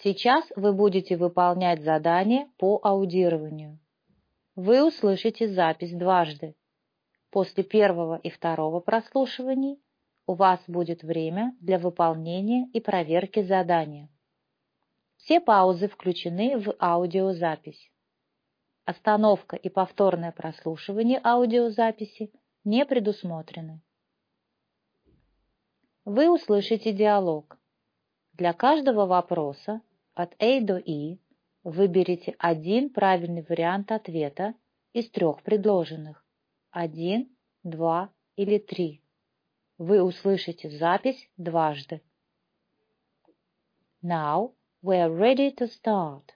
Сейчас вы будете выполнять задание по аудированию. Вы услышите запись дважды. После первого и второго прослушиваний у вас будет время для выполнения и проверки задания. Все паузы включены в аудиозапись. Остановка и повторное прослушивание аудиозаписи не предусмотрены. Вы услышите диалог. Для каждого вопроса от A до I выберите один правильный вариант ответа из 3 предложенных – 1, 2 или 3. Вы услышите запись дважды. Now we are ready to start.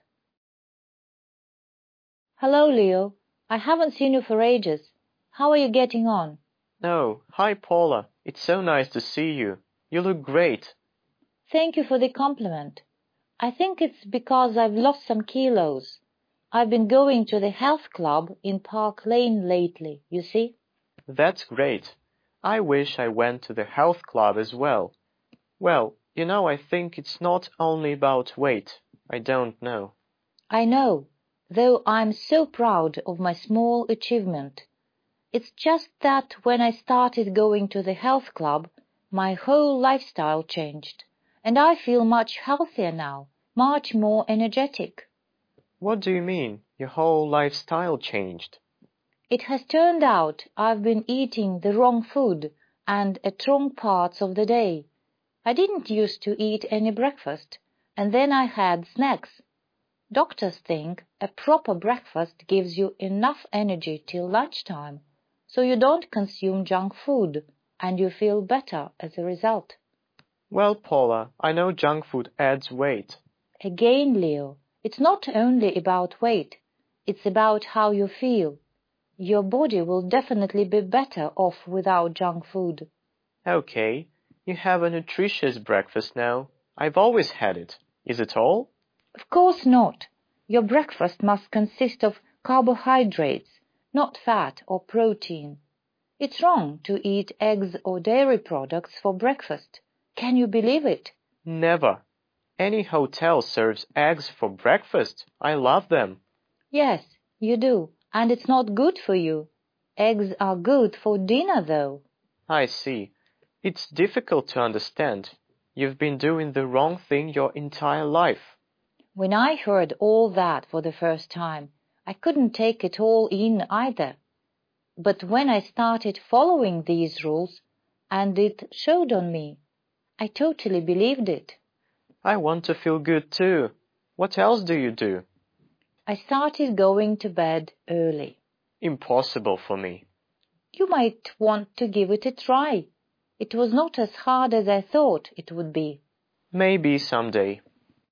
Hello, Leo. I haven't seen you for ages. How are you getting on? Oh, hi Paula. It's so nice to see you. You look great. Thank you for the compliment. I think it's because I've lost some kilos. I've been going to the health club in Park Lane lately, you see. That's great. I wish I went to the health club as well. Well, I think it's not only about weight. I don't know. I know, though I'm so proud of my small achievement. It's just that when I started going to the health club, my whole lifestyle changed, and I feel much healthier now, much more energetic. What do you mean, your whole lifestyle changed? It has turned out I've been eating the wrong food and at wrong parts of the day. I didn't used to eat any breakfast, and then I had snacks. Doctors think a proper breakfast gives you enough energy till lunchtime, so you don't consume junk food, and you feel better as a result. Well, Paula, I know junk food adds weight. Again, Leo, it's not only about weight, it's about how you feel. Your body will definitely be better off without junk food. Okay, you have a nutritious breakfast now. I've always had it. Is it all? Of course not. Your breakfast must consist of carbohydrates, not fat or protein. It's wrong to eat eggs or dairy products for breakfast. Can you believe it? Never. Any hotel serves eggs for breakfast. I love them. Yes, you do, and it's not good for you. Eggs are good for dinner, though. I see. It's difficult to understand. You've been doing the wrong thing your entire life. When I heard all that for the first time, I couldn't take it all in either. But when I started following these rules, and it showed on me, I totally believed it. I want to feel good too. What else do you do? I started going to bed early. Impossible for me. You might want to give it a try. It was not as hard as I thought it would be. Maybe someday.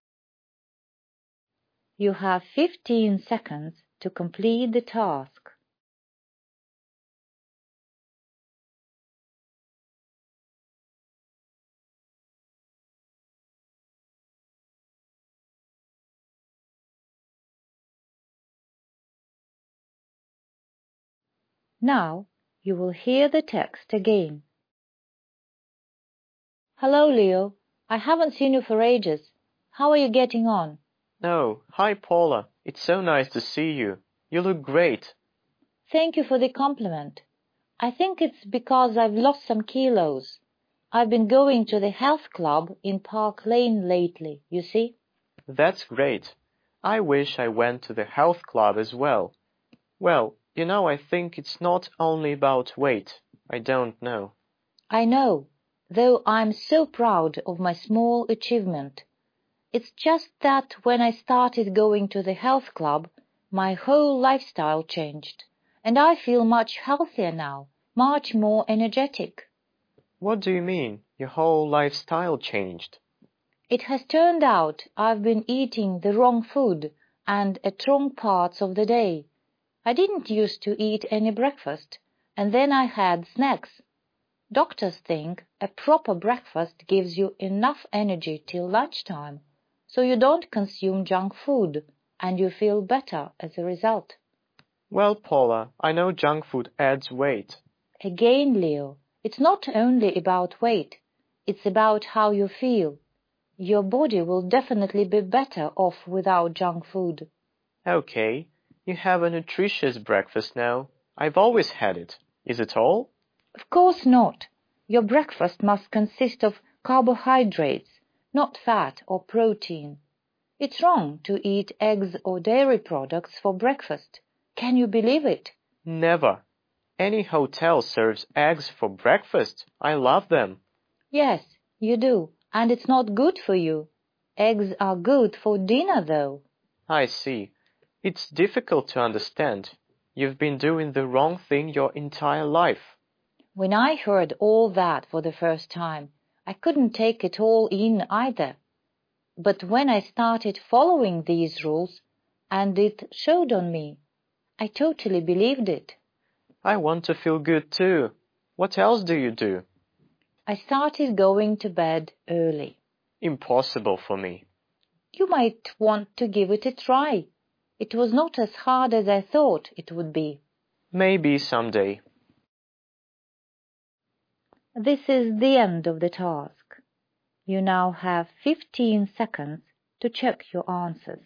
You have 15 seconds to complete the task. Now you will hear the text again. Hello, Leo. I haven't seen you for ages. How are you getting on? Oh, hi Paula. It's so nice to see you. You look great. Thank you for the compliment. I think it's because I've lost some kilos. I've been going to the health club in Park Lane lately, you see. That's great. I wish I went to the health club as well. Well, I think it's not only about weight. I don't know. I know, though I'm so proud of my small achievement. It's just that when I started going to the health club, my whole lifestyle changed, and I feel much healthier now, much more energetic. What do you mean, your whole lifestyle changed? It has turned out I've been eating the wrong food and at wrong parts of the day. I didn't used to eat any breakfast, and then I had snacks. Doctors think a proper breakfast gives you enough energy till lunchtime, so you don't consume junk food, and you feel better as a result. Well, Paula, I know junk food adds weight. Again, Leo, it's not only about weight, it's about how you feel. Your body will definitely be better off without junk food. Okay, you have a nutritious breakfast now. I've always had it. Is it all? Of course not. Your breakfast must consist of carbohydrates, not fat or protein. It's wrong to eat eggs or dairy products for breakfast. Can you believe it? Never. Any hotel serves eggs for breakfast. I love them. Yes, you do, and it's not good for you. Eggs are good for dinner, though. I see. It's difficult to understand. You've been doing the wrong thing your entire life. When I heard all that for the first time, I couldn't take it all in either. But when I started following these rules, and it showed on me, I totally believed it. I want to feel good too. What else do you do? I started going to bed early. Impossible for me. You might want to give it a try. It was not as hard as I thought it would be. Maybe someday. This is the end of the task. You now have 15 seconds to check your answers.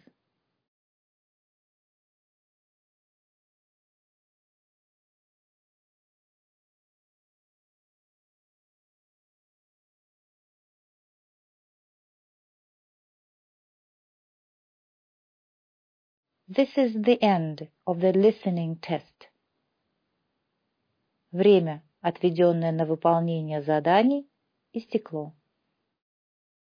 This is the end of the listening test. Время, отведенное на выполнение заданий, истекло.